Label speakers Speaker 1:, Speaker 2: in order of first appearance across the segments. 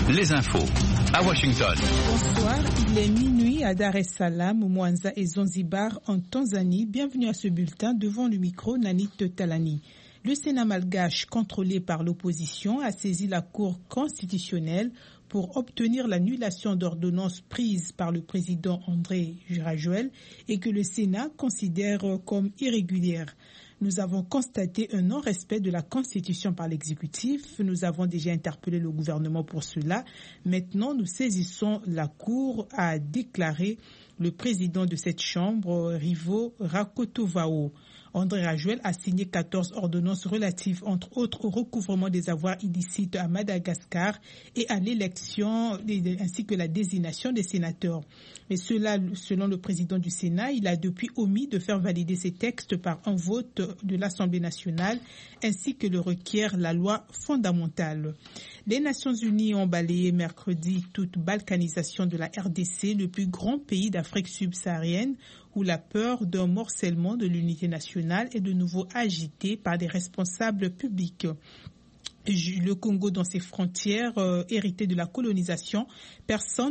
Speaker 1: les infos à Washington.
Speaker 2: Bonsoir, il est minuit à Dar es Salaam, Mwanza et Zanzibar en Tanzanie. Bienvenue à ce bulletin devant le micro Nanit Talani. Le Sénat malgache, contrôlé par l'opposition, a saisi la Cour constitutionnelle pour obtenir l'annulation d'ordonnances prises par le président André Rajoelina et que le Sénat considère comme irrégulières. Nous avons constaté un non-respect de la Constitution par l'exécutif. Nous avons déjà interpellé le gouvernement pour cela. Maintenant, nous saisissons la Cour, a déclaré le président de cette chambre, Rivo Rakotovao. André Rajoelina a signé 14 ordonnances relatives, entre autres, au recouvrement des avoirs illicites à Madagascar et à l'élection ainsi que la désignation des sénateurs. Mais cela, selon le président du Sénat, il a depuis omis de faire valider ces textes par un vote de l'Assemblée nationale ainsi que le requiert la loi fondamentale. Les Nations Unies ont balayé mercredi toute balkanisation de la RDC, le plus grand pays d'Afrique subsaharienne, où la peur d'un morcellement de l'unité nationale est de nouveau agitée par des responsables publics. Le Congo, dans ses frontières héritées de la colonisation, personne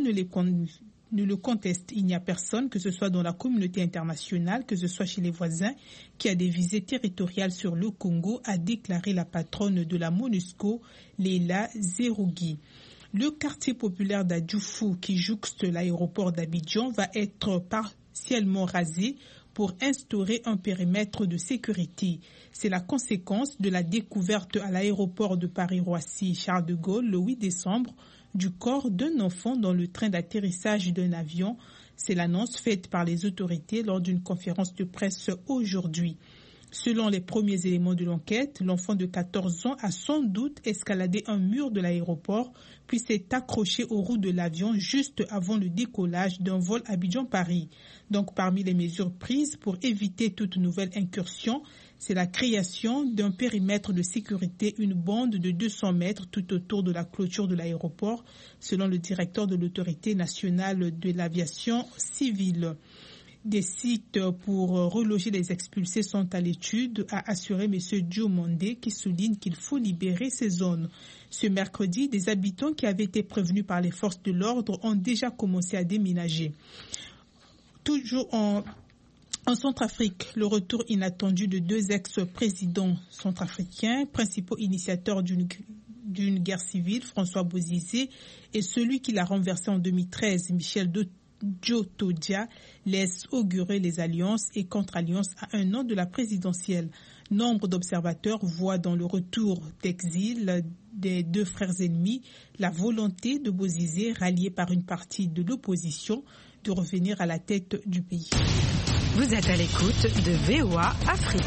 Speaker 2: ne le conteste. Il n'y a personne, que ce soit dans la communauté internationale, que ce soit chez les voisins, qui a des visées territoriales sur le Congo, a déclaré la patronne de la MONUSCO, Leila Zerougui. Le quartier populaire d'Adjoufou, qui jouxte l'aéroport d'Abidjan, va être partiellement rasé pour instaurer un périmètre de sécurité. C'est la conséquence de la découverte à l'aéroport de Paris-Roissy Charles de Gaulle le 8 décembre du corps d'un enfant dans le train d'atterrissage d'un avion. C'est l'annonce faite par les autorités lors d'une conférence de presse aujourd'hui. Selon les premiers éléments de l'enquête, l'enfant de 14 ans a sans doute escaladé un mur de l'aéroport, puis s'est accroché aux roues de l'avion juste avant le décollage d'un vol Abidjan-Paris. Donc, parmi les mesures prises pour éviter toute nouvelle incursion, c'est la création d'un périmètre de sécurité, une bande de 200 mètres tout autour de la clôture de l'aéroport, selon le directeur de l'Autorité nationale de l'aviation civile. Des sites pour reloger les expulsés sont à l'étude, a assuré M. Diomandé, qui souligne qu'il faut libérer ces zones. Ce mercredi, des habitants qui avaient été prévenus par les forces de l'ordre ont déjà commencé à déménager. Toujours en Centrafrique, le retour inattendu de deux ex-présidents centrafricains, principaux initiateurs d'une guerre civile, François Bozizé, et celui qui l'a renversé en 2013, Michel Djotodia, laisse augurer les alliances et contre-alliances à un an de la présidentielle. Nombre d'observateurs voient dans le retour d'exil des deux frères ennemis la volonté de Bozizé, rallié par une partie de l'opposition, de revenir à la tête du pays.
Speaker 3: Vous êtes à l'écoute de VOA Afrique.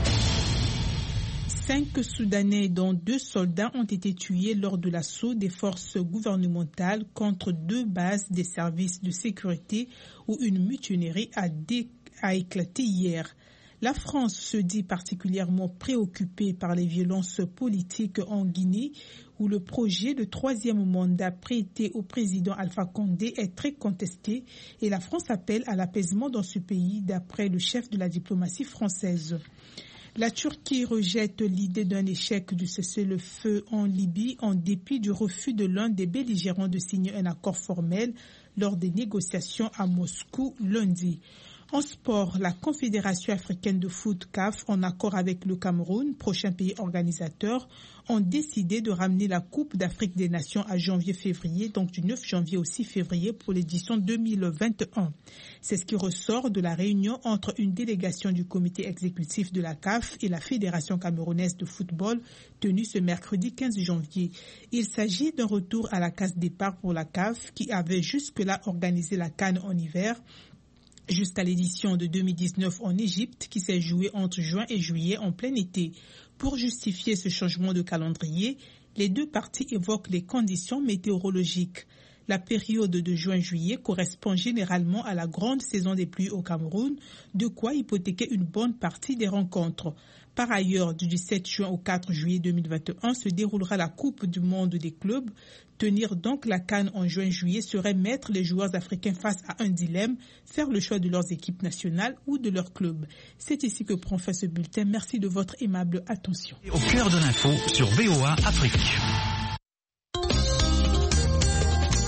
Speaker 2: 5 Soudanais, dont 2 soldats, ont été tués lors de l'assaut des forces gouvernementales contre 2 bases des services de sécurité où une mutinerie a éclaté hier. La France se dit particulièrement préoccupée par les violences politiques en Guinée, où le projet de 3e mandat prêté au président Alpha Condé est très contesté, et la France appelle à l'apaisement dans ce pays, d'après le chef de la diplomatie française. La Turquie rejette l'idée d'un échec du cessez-le-feu en Libye en dépit du refus de l'un des belligérants de signer un accord formel lors des négociations à Moscou lundi. En sport, la Confédération africaine de foot CAF, en accord avec le Cameroun, prochain pays organisateur, ont décidé de ramener la Coupe d'Afrique des Nations à janvier-février, donc du 9 janvier au 6 février pour l'édition 2021. C'est ce qui ressort de la réunion entre une délégation du comité exécutif de la CAF et la Fédération camerounaise de football tenue ce mercredi 15 janvier. Il s'agit d'un retour à la case départ pour la CAF qui avait jusque-là organisé la CAN en hiver, jusqu'à l'édition de 2019 en Égypte qui s'est jouée entre juin et juillet en plein été. Pour justifier ce changement de calendrier, les deux parties évoquent les conditions météorologiques. La période de juin-juillet correspond généralement à la grande saison des pluies au Cameroun, de quoi hypothéquer une bonne partie des rencontres. Par ailleurs, du 17 juin au 4 juillet 2021 se déroulera la Coupe du monde des clubs. Tenir donc la CAN en juin-juillet serait mettre les joueurs africains face à un dilemme, faire le choix de leurs équipes nationales ou de leur club. C'est ici que prend fin ce bulletin. Merci de votre aimable attention.
Speaker 1: Au cœur de l'info sur VOA Afrique.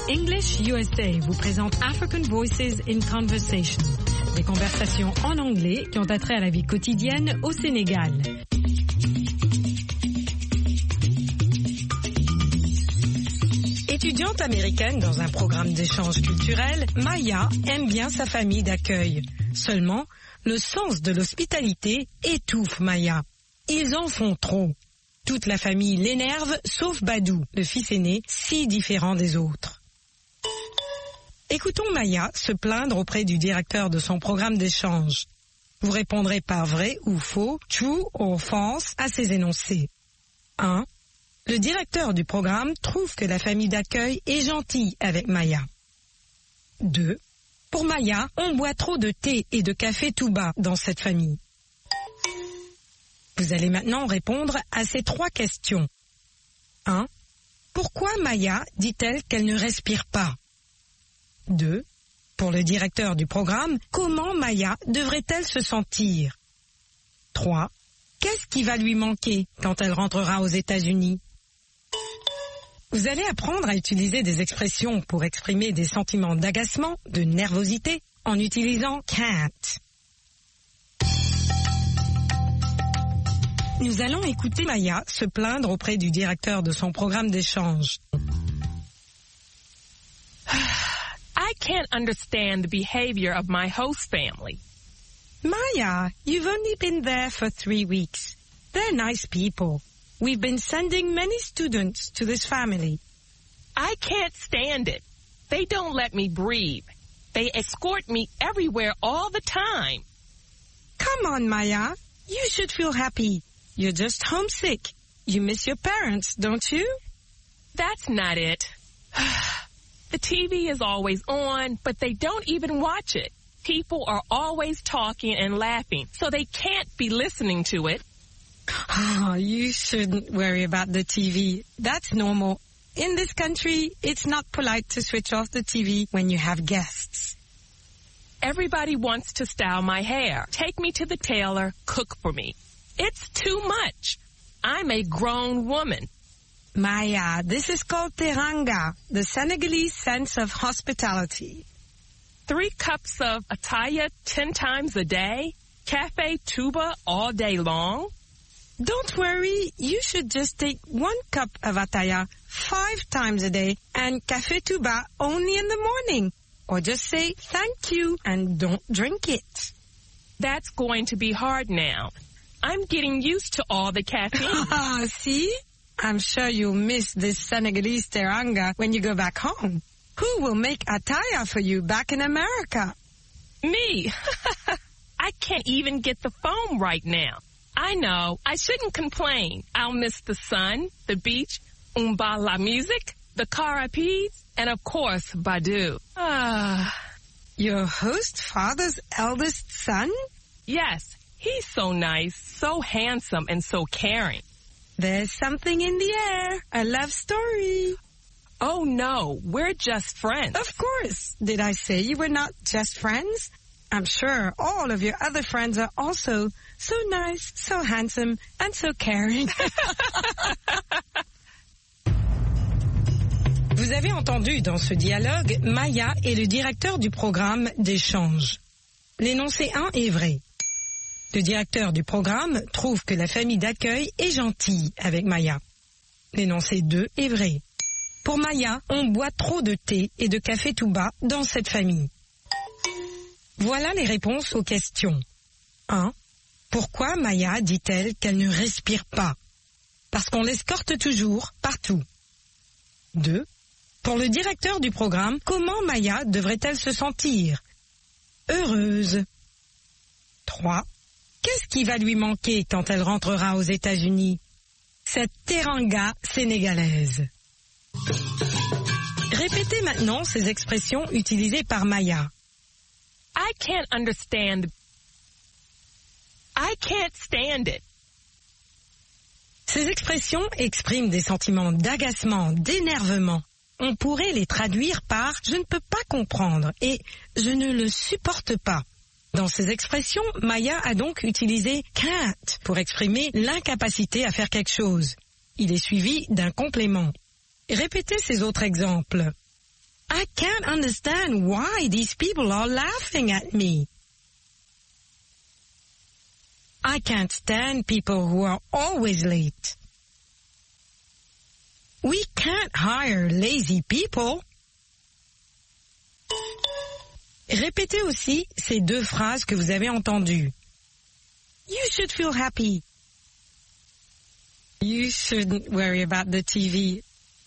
Speaker 3: English USA vous présente African Voices in Conversation. Des conversations en anglais qui ont attrait à la vie quotidienne au Sénégal. Étudiante américaine dans un programme d'échange culturel, Maya aime bien sa famille d'accueil. Seulement, le sens de l'hospitalité étouffe Maya. Ils en font trop. Toute la famille l'énerve, sauf Badou, le fils aîné, si différent des autres. Écoutons Maya se plaindre auprès du directeur de son programme d'échange. Vous répondrez par vrai ou faux, true or false, à ces énoncés. 1. Le directeur du programme trouve que la famille d'accueil est gentille avec Maya. 2. Pour Maya, on boit trop de thé et de café tout bas dans cette famille. Vous allez maintenant répondre à ces 3 questions. 1. Pourquoi Maya dit-elle qu'elle ne respire pas? 2. Pour le directeur du programme, comment Maya devrait-elle se sentir? 3. Qu'est-ce qui va lui manquer quand elle rentrera aux États-Unis? Vous allez apprendre à utiliser des expressions pour exprimer des sentiments d'agacement, de nervosité, en utilisant can't. Nous allons écouter Maya se plaindre auprès du directeur de son programme d'échange.
Speaker 4: I can't understand the behavior of my host family.
Speaker 3: Maya, you've only been there for 3 weeks. They're nice people. We've been sending many students to this family.
Speaker 4: I can't stand it. They don't let me breathe. They escort me everywhere all the time.
Speaker 3: Come on, Maya. You should feel happy. You're just homesick. You miss your parents, don't you?
Speaker 4: That's not it. The TV is always on, but they don't even watch it. People are always talking and laughing, so they can't be listening to it.
Speaker 3: Oh, you shouldn't worry about the TV. That's normal. In this country, it's not polite to switch off the TV when you have guests.
Speaker 4: Everybody wants to style my hair, take me to the tailor, cook for me. It's too much. I'm a grown woman.
Speaker 3: Maya, this is called teranga, the Senegalese sense of hospitality.
Speaker 4: 3 cups of ataya 10 times a day? Cafe tuba all day long?
Speaker 3: Don't worry, you should just take 1 cup of ataya 5 times a day and café tuba only in the morning. Or just say thank you and don't drink it.
Speaker 4: That's going to be hard now. I'm getting used to all the caffeine.
Speaker 3: See? I'm sure you'll miss this Senegalese teranga when you go back home. Who will make ataya for you back in America?
Speaker 4: Me. I can't even get the phone right now. I know. I shouldn't complain. I'll miss the sun, the beach, la music, the carapides, and of course, Badou.
Speaker 3: Your host father's eldest son?
Speaker 4: Yes. He's so nice, so handsome, and so caring.
Speaker 3: There's something in the air. A love story.
Speaker 4: Oh, no. We're just friends.
Speaker 3: Of course. Did I say you were not just friends? I'm sure all of your other friends are also so nice, so handsome, and so caring. Vous avez entendu dans ce dialogue Maya et le directeur du programme d'échange. L'énoncé 1 est vrai. Le directeur du programme trouve que la famille d'accueil est gentille avec Maya. L'énoncé 2 est vrai. Pour Maya, on boit trop de thé et de café tout bas dans cette famille. Voilà les réponses aux questions. 1. Pourquoi Maya dit-elle qu'elle ne respire pas? Parce qu'on l'escorte toujours, partout. 2. Pour le directeur du programme, comment Maya devrait-elle se sentir? Heureuse. 3. Qu'est-ce qui va lui manquer quand elle rentrera aux États-Unis? Cette teranga sénégalaise. Répétez maintenant ces expressions utilisées par Maya.
Speaker 4: I can't understand. I can't stand it.
Speaker 3: Ces expressions expriment des sentiments d'agacement, d'énervement. On pourrait les traduire par « je ne peux pas comprendre » et « je ne le supporte pas ». Dans ces expressions, Maya a donc utilisé « can't » pour exprimer l'incapacité à faire quelque chose. Il est suivi d'un complément. Répétez ces autres exemples. I can't understand why these people are laughing at me. I can't stand people who are always late. We can't hire lazy people. Répétez aussi ces deux phrases que vous avez entendues. You should feel happy. You shouldn't worry about the TV.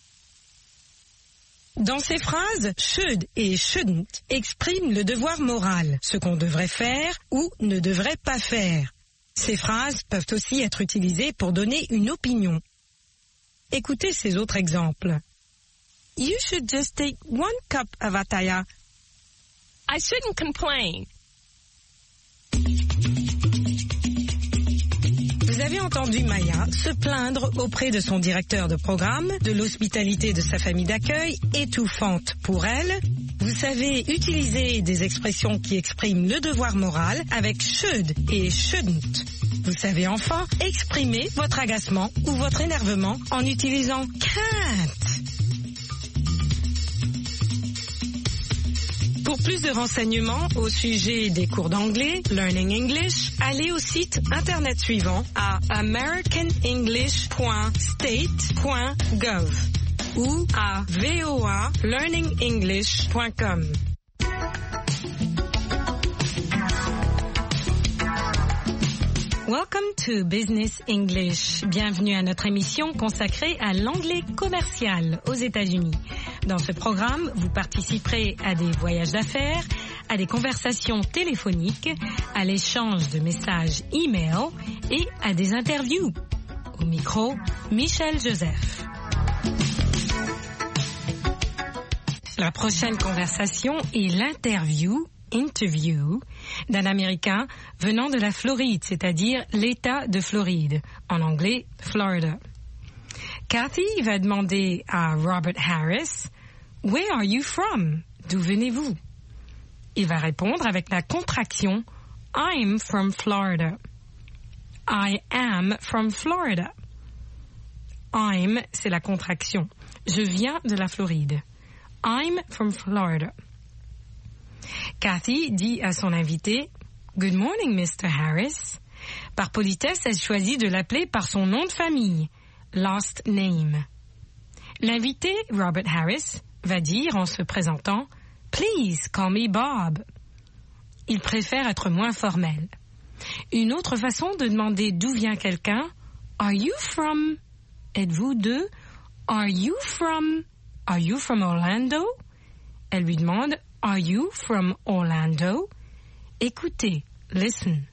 Speaker 3: Dans ces phrases, should et shouldn't expriment le devoir moral, ce qu'on devrait faire ou ne devrait pas faire. Ces phrases peuvent aussi être utilisées pour donner une opinion. Écoutez ces autres exemples. You should just take 1 cup of ataya.
Speaker 4: I shouldn't complain.
Speaker 3: Vous avez entendu Maya se plaindre auprès de son directeur de programme de l'hospitalité de sa famille d'accueil étouffante pour elle. Vous savez utiliser des expressions qui expriment le devoir moral avec should et shouldn't. Vous savez enfin exprimer votre agacement ou votre énervement en utilisant can't. Pour plus de renseignements au sujet des cours d'anglais, Learning English, allez au site internet suivant à americanenglish.state.gov ou à voalearningenglish.com. Welcome to Business English. Bienvenue à notre émission consacrée à l'anglais commercial aux États-Unis. Dans ce programme, vous participerez à des voyages d'affaires, à des conversations téléphoniques, à l'échange de messages e-mail et à des interviews. Au micro, Michel Joseph. La prochaine conversation est l'interview d'un Américain venant de la Floride, c'est-à-dire l'État de Floride, en anglais Florida. Kathy va demander à Robert Harris, « Where are you from? » D'où venez-vous? Il va répondre avec la contraction « I'm from Florida ». I am from Florida. I'm, c'est la contraction. Je viens de la Floride. I'm from Florida. Kathy dit à son invité « Good morning, Mr. Harris ». Par politesse, elle choisit de l'appeler par son nom de famille, last name. L'invité, Robert Harris, va dire en se présentant « Please call me Bob ». Il préfère être moins formel. Une autre façon de demander d'où vient quelqu'un, « Are you from » Êtes-vous de « Are you from Orlando » Elle lui demande « Are you from Orlando » Écoutez, listen.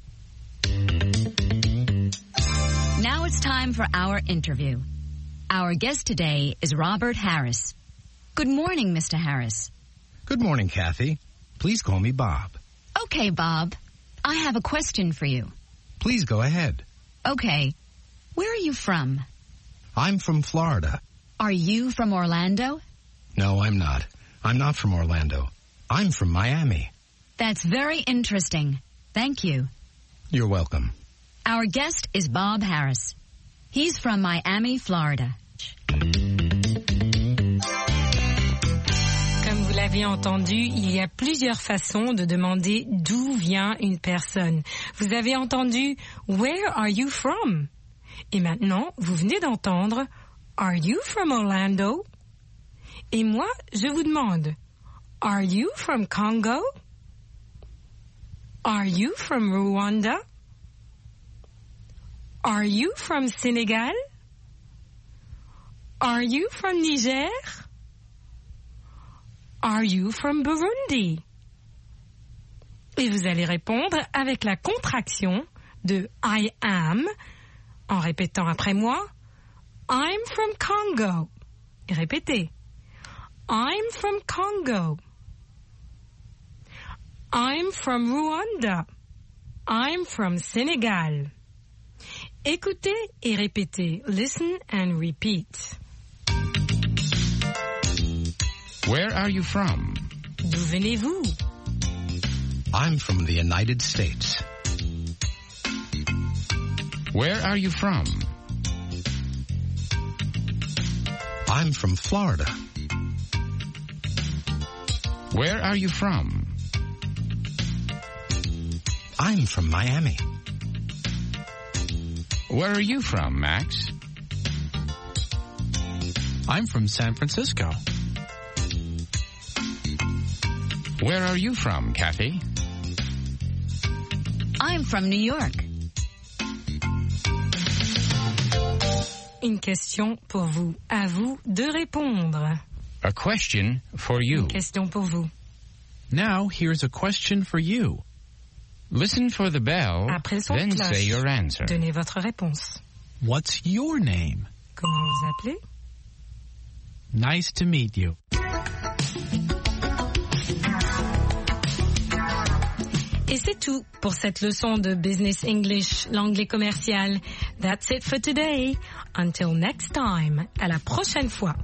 Speaker 5: Now it's time for our interview. Our guest today is Robert Harris. Good morning, Mr. Harris.
Speaker 1: Good morning, Kathy. Please call me Bob.
Speaker 5: Okay, Bob. I have a question for you.
Speaker 1: Please go ahead.
Speaker 5: Okay. Where are you from?
Speaker 1: I'm from Florida.
Speaker 5: Are you from Orlando?
Speaker 1: No, I'm not. I'm not from Orlando. I'm from Miami.
Speaker 5: That's very interesting. Thank you.
Speaker 1: You're welcome.
Speaker 5: Our guest is Bob Harris. He's from Miami, Florida.
Speaker 3: Comme vous l'avez entendu, il y a plusieurs façons de demander d'où vient une personne. Vous avez entendu « Where are you from ?» Et maintenant, vous venez d'entendre « Are you from Orlando ?» Et moi, je vous demande « Are you from Congo? Are you from Rwanda? Are you from Senegal? Are you from Niger? Are you from Burundi? » Et vous allez répondre avec la contraction de I am, en répétant après moi, I'm from Congo. Et répétez, I'm from Congo. I'm from Rwanda. I'm from Senegal. Écoutez et répétez. Listen and repeat.
Speaker 1: Where are you from?
Speaker 3: D'où venez-vous?
Speaker 1: I'm from the United States. Where are you from? I'm from Florida.
Speaker 6: Where are you from?
Speaker 1: I'm from Miami.
Speaker 6: Where are you from, Max?
Speaker 7: I'm from San Francisco.
Speaker 6: Where are you from, Kathy?
Speaker 5: I'm from New York.
Speaker 3: Une question pour vous. À vous de répondre.
Speaker 6: A question for you.
Speaker 3: Une question pour vous.
Speaker 7: Now, here's a question for you.
Speaker 6: Listen for the bell,
Speaker 3: Après le son de
Speaker 6: then
Speaker 3: cloche,
Speaker 6: say your answer.
Speaker 3: donnez votre réponse.
Speaker 7: What's your name?
Speaker 3: Comment vous appelez?
Speaker 7: Nice to meet you.
Speaker 3: Et c'est tout pour cette leçon de Business English, l'anglais commercial. That's it for today. Until next time. À la prochaine fois.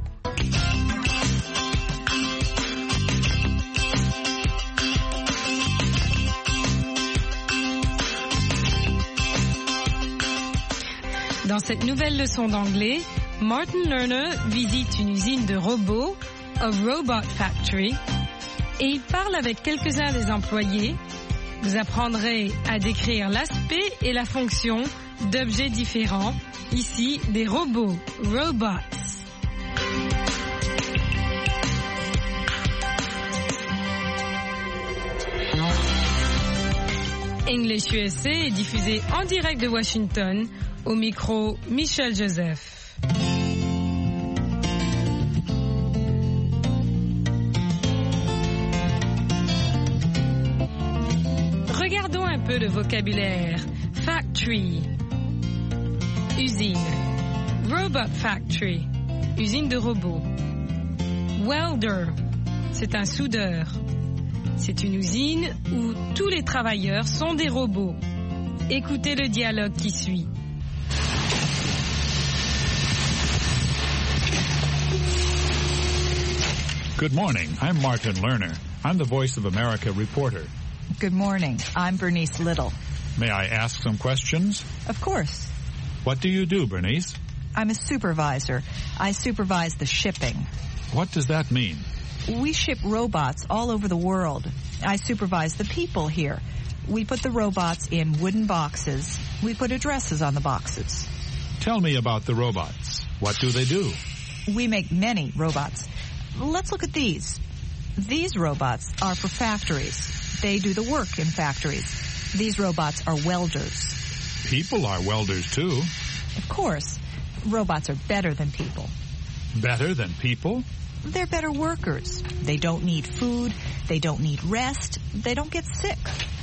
Speaker 3: Dans cette nouvelle leçon d'anglais, Martin Lerner visite une usine de robots, a robot factory, et il parle avec quelques-uns des employés. Vous apprendrez à décrire l'aspect et la fonction d'objets différents, ici des robots, robots. English USA est diffusé en direct de Washington, au micro Michel Joseph. Regardons un peu le vocabulaire. Factory, usine. Robot factory, usine de robots. Welder, c'est un soudeur. C'est une usine où tous les travailleurs sont des robots. Écoutez le dialogue qui suit.
Speaker 8: Good morning. I'm Martin Lerner. I'm the Voice of America reporter.
Speaker 9: Good morning. I'm Bernice Little.
Speaker 8: May I ask some questions?
Speaker 9: Of course.
Speaker 8: What do you do, Bernice?
Speaker 9: I'm a supervisor. I supervise the shipping.
Speaker 8: What does that mean?
Speaker 9: We ship robots all over the world. I supervise the people here. We put the robots in wooden boxes. We put addresses on the boxes.
Speaker 8: Tell me about the robots. What do they do?
Speaker 9: We make many robots. Let's look at these. These robots are for factories. They do the work in factories. These robots are welders.
Speaker 8: People are welders, too.
Speaker 9: Of course. Robots are better than people.
Speaker 8: Better than people?
Speaker 9: They're better workers. They don't need food. They don't need rest. They don't get sick.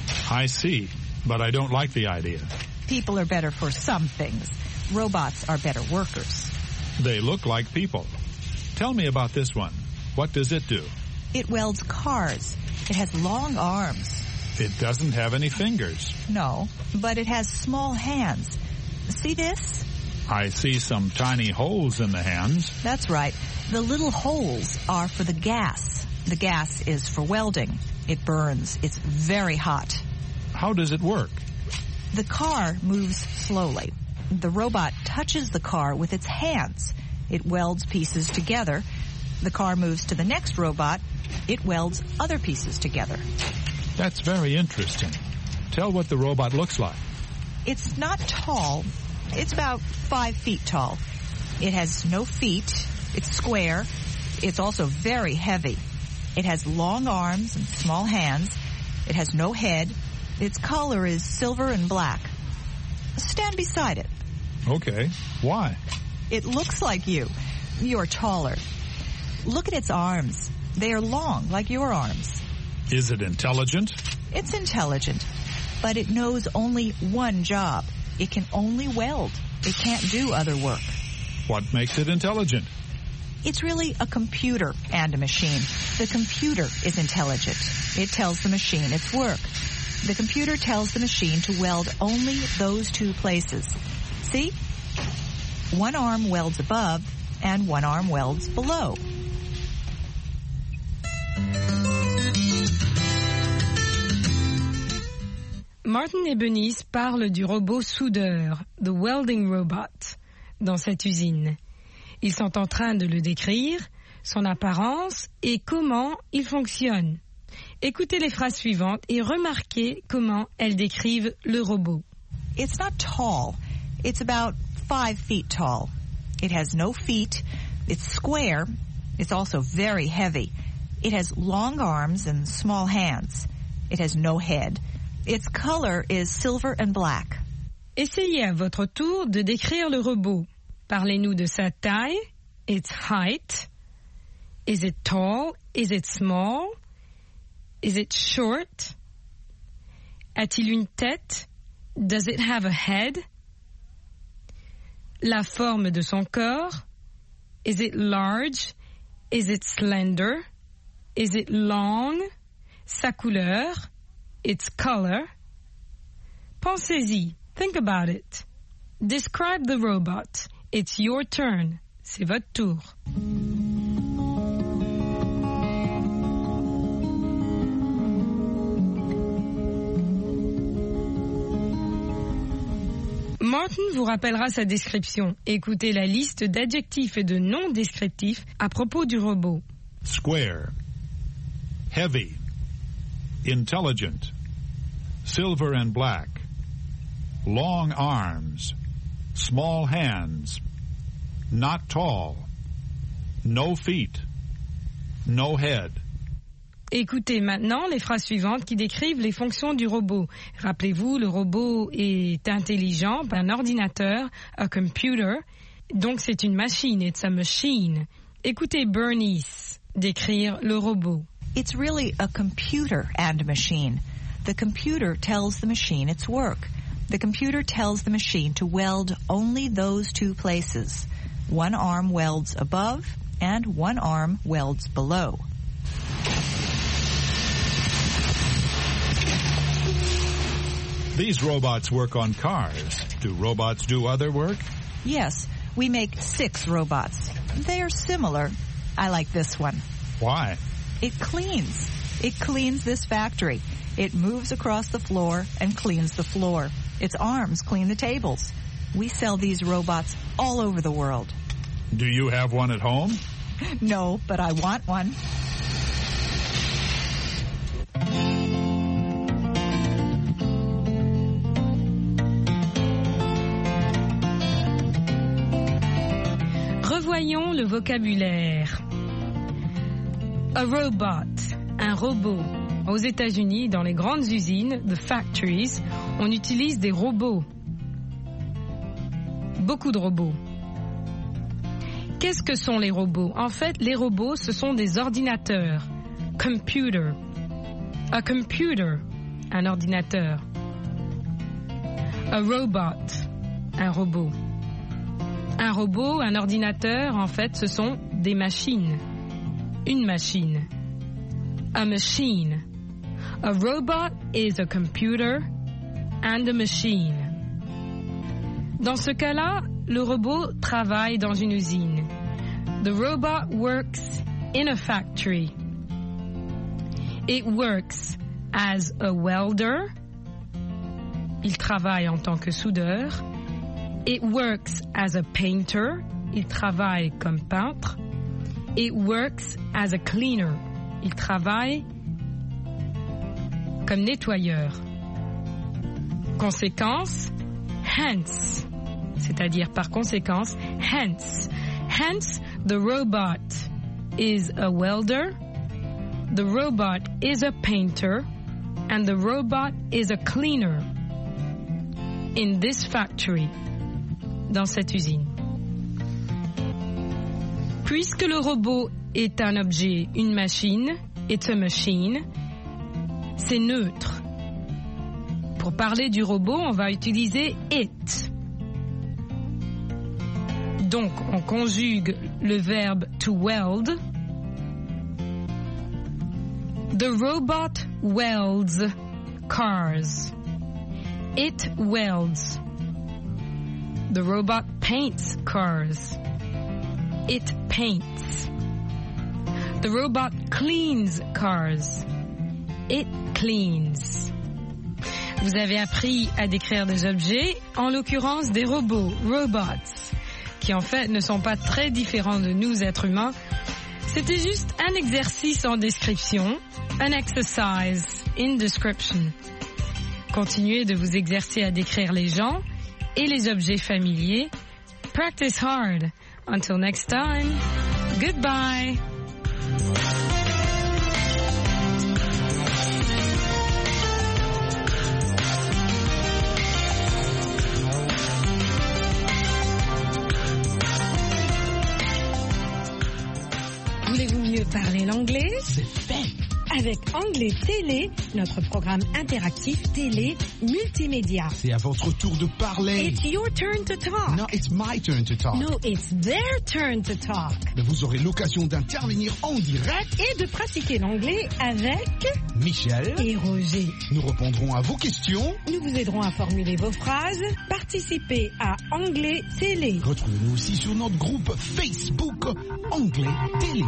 Speaker 8: I see, but I don't like the idea.
Speaker 9: People are better for some things. Robots are better workers.
Speaker 8: They look like people. Tell me about this one. What does it do?
Speaker 9: It welds cars. It has long arms.
Speaker 8: It doesn't have any fingers.
Speaker 9: No, but it has small hands. See this?
Speaker 8: I see some tiny holes in the hands.
Speaker 9: That's right. The little holes are for the gas. The gas is for welding. It burns. It's very hot.
Speaker 8: How does it work?
Speaker 9: The car moves slowly. The robot touches the car with its hands. It welds pieces together. The car moves to the next robot. It welds other pieces together.
Speaker 8: That's very interesting. Tell what the robot looks like.
Speaker 9: It's not tall. It's about 5 feet tall. It has no feet. It's square. It's also very heavy. It has long arms and small hands. It has no head. Its color is silver and black. Stand beside it.
Speaker 8: Okay. Why?
Speaker 9: It looks like you. You're taller. Look at its arms. They are long, like your arms.
Speaker 8: Is it intelligent?
Speaker 9: It's intelligent, but it knows only one job. It can only weld. It can't do other work.
Speaker 8: What makes it intelligent?
Speaker 9: It's really a computer and a machine. The computer is intelligent. It tells the machine its work. The computer tells the machine to weld only those 2 places. See? One arm welds above, and one arm welds below.
Speaker 3: Martin et Bernice parlent du robot soudeur, the welding robot, dans cette usine. Ils sont en train de le décrire. son apparence et comment il fonctionne. Écoutez les phrases suivantes et remarquez comment elles décrivent le robot.
Speaker 9: It's not tall. It's about 5 feet tall. It has no feet. It's square. It's also very heavy. It has long arms and small hands. It has no head. Its color is silver and black.
Speaker 3: Essayez à votre tour de décrire le robot. Parlez-nous de sa taille, its height. Is it tall? Is it small? Is it short? A-t-il une tête? Does it have a head? La forme de son corps? Is it large? Is it slender? Is it long? Sa couleur? Its color? Pensez-y. Think about it. Describe the robot. It's your turn. C'est votre tour. Martin vous rappellera sa description. Écoutez la liste d'adjectifs et de noms descriptifs à propos du robot.
Speaker 8: Square, heavy, intelligent, silver and black, long arms, small hands, not tall, no feet, no head.
Speaker 3: Écoutez maintenant les phrases suivantes qui décrivent les fonctions du robot. Rappelez-vous, le robot est intelligent, un ordinateur, a computer, donc c'est une machine, it's a machine. Écoutez Bernice décrire le robot.
Speaker 9: It's really a computer and machine. The computer tells the machine its work. The computer tells the machine to weld only those 2 places. One arm welds above and one arm welds below.
Speaker 8: These robots work on cars. Do robots do other work?
Speaker 9: Yes, we make 6 robots. They are similar. I like this one.
Speaker 8: Why?
Speaker 9: It cleans. It cleans this factory. It moves across the floor and cleans the floor. Its arms clean the tables. We sell these robots all over the world.
Speaker 8: Do you have one at home?
Speaker 9: No, but I want one.
Speaker 3: Revoyons le vocabulaire. A robot, un robot. Aux États-Unis, dans les grandes usines, the factories, on utilise des robots. Beaucoup de robots. Qu'est-ce que sont les robots? En fait, les robots, ce sont des ordinateurs. Computer. A computer, un ordinateur. A robot, un robot. Un robot, un ordinateur, en fait, ce sont des machines. Une machine. A machine. A robot is a computer and a machine. Dans ce cas-là, le robot travaille dans une usine. The robot works in a factory. It works as a welder. Il travaille en tant que soudeur. It works as a painter. Il travaille comme peintre. It works as a cleaner. Il travaille comme nettoyeur. Conséquence, hence, c'est-à-dire par conséquence, hence. Hence, the robot is a welder, the robot is a painter, and the robot is a cleaner in this factory, dans cette usine. Puisque le robot est un objet, une machine, it's a machine, c'est neutre. Pour parler du robot, on va utiliser it. Donc, on conjugue le verbe to weld. The robot welds cars. It welds. The robot paints cars. It paints. The robot cleans cars. It cleans. Vous avez appris à décrire des objets, en l'occurrence des robots, robots, qui en fait ne sont pas très différents de nous êtres humains. C'était juste un exercice en description, an exercise in description. Continuez de vous exercer à décrire les gens et les objets familiers. Practice hard. Until next time, goodbye. Voulez-vous mieux parler l'anglais?
Speaker 7: C'est fait.
Speaker 3: Avec Anglais Télé, notre programme interactif télé multimédia.
Speaker 10: C'est à votre tour de parler.
Speaker 3: It's your turn to talk.
Speaker 10: No, it's my turn to talk.
Speaker 3: No, it's their turn to talk.
Speaker 10: Mais vous aurez l'occasion d'intervenir en direct
Speaker 3: Et de pratiquer l'anglais avec
Speaker 10: Michel
Speaker 3: et Roger.
Speaker 10: Nous répondrons à vos questions.
Speaker 3: Nous vous aiderons à formuler vos phrases. Participez à Anglais Télé.
Speaker 10: Retrouvez-nous aussi sur notre groupe Facebook Anglais Télé.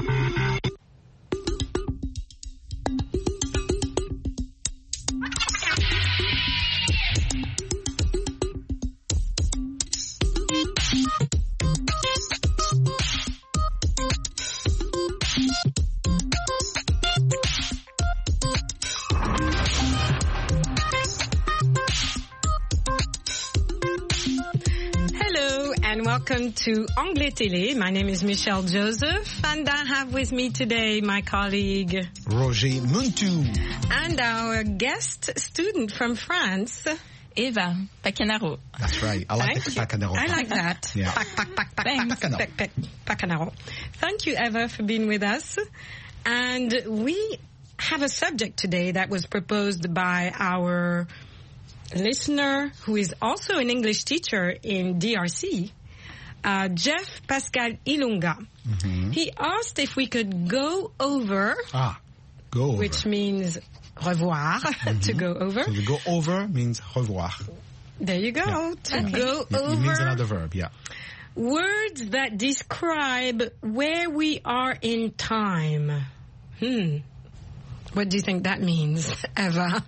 Speaker 3: Welcome to Anglais Télé. My name is Michelle Joseph, and I have with me today my colleague
Speaker 10: Roger Muntu
Speaker 3: and our guest student from France,
Speaker 4: Eva Pacanaro.
Speaker 10: That's right. I like the Pacanaro.
Speaker 3: I like that.
Speaker 10: Yeah.
Speaker 3: Pacanaro. Thank you, Eva, for being with us. And we have a subject today that was proposed by our listener, who is also an English teacher in DRC, Jeff Pascal Ilunga. Mm-hmm. He asked if we could go over,
Speaker 10: go over,
Speaker 3: which means revoir, to go over.
Speaker 10: So to go over means revoir.
Speaker 3: There you go. Yeah. To go over.
Speaker 10: It means another verb, yeah.
Speaker 3: Words that describe where we are in time. What do you think that means, Eva?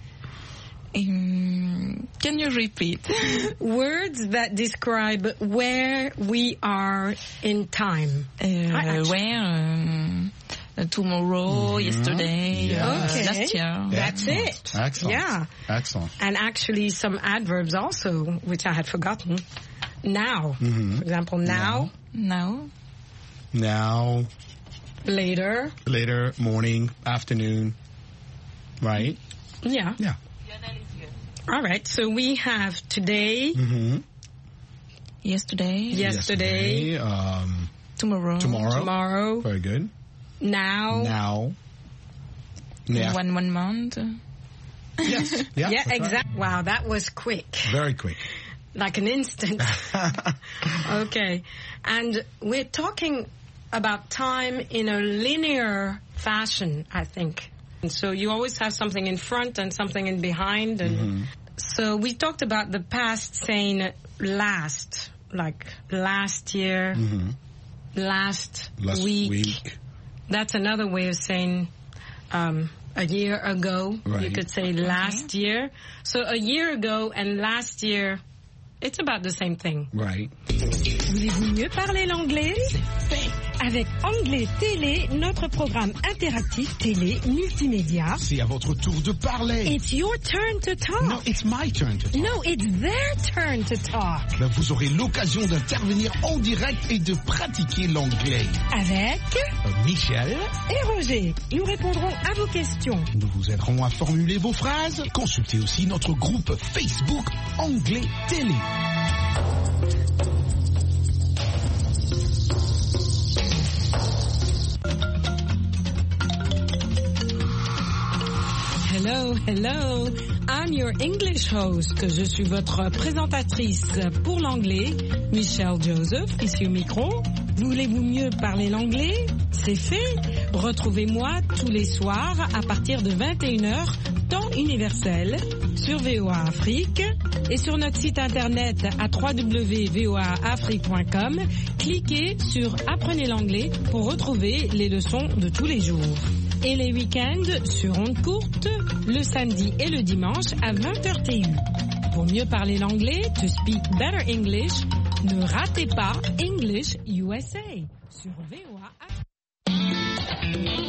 Speaker 4: Can you repeat?
Speaker 3: Words that describe where we are in time.
Speaker 4: Where? Tomorrow, yesterday, last year.
Speaker 3: That's it.
Speaker 10: Excellent.
Speaker 3: Yeah.
Speaker 10: Excellent.
Speaker 3: And actually some adverbs also, which I had forgotten. Now. Mm-hmm. For example, now. Later.
Speaker 10: Later, morning, afternoon. Right?
Speaker 3: Yeah.
Speaker 10: Yeah.
Speaker 3: All right, so we have today,
Speaker 4: yesterday,
Speaker 3: tomorrow,
Speaker 10: very good,
Speaker 3: now,
Speaker 4: 1 month,
Speaker 10: yes,
Speaker 3: yeah, exactly. Right. Wow, that was quick,
Speaker 10: very quick,
Speaker 3: like an instant. Okay, and we're talking about time in a linear fashion, I think. And so you always have something in front and something in behind. And so we talked about the past saying last, like last year, last week. That's another way of saying a year ago. Right. You could say last year. So a year ago and last year, it's about the same thing.
Speaker 10: Right.
Speaker 3: Voulez-vous mieux parler l'anglais? Avec Anglais Télé, notre programme interactif télé multimédia.
Speaker 10: C'est à votre tour de parler.
Speaker 3: It's your turn to talk.
Speaker 10: No, it's my turn to talk.
Speaker 3: No, it's their turn to talk.
Speaker 10: Ben, vous aurez l'occasion d'intervenir en direct et de pratiquer l'anglais.
Speaker 3: Avec
Speaker 10: Michel
Speaker 3: et Roger. Nous répondrons à vos questions.
Speaker 10: Nous vous aiderons à formuler vos phrases. Consultez aussi notre groupe Facebook Anglais Télé.
Speaker 3: Hello, I'm your English host. Je suis votre présentatrice pour l'anglais, Michelle Joseph, ici au micro. Voulez-vous mieux parler l'anglais? C'est fait. Retrouvez-moi tous les soirs à partir de 21h, temps universel, sur VOA Afrique et sur notre site internet à www.voaafrique.com. Cliquez sur Apprenez l'anglais pour retrouver les leçons de tous les jours. Et les week-ends sur ondes courtes, le samedi et le dimanche à 20h TU. Pour mieux parler l'anglais, to speak better English, ne ratez pas English USA sur VOA.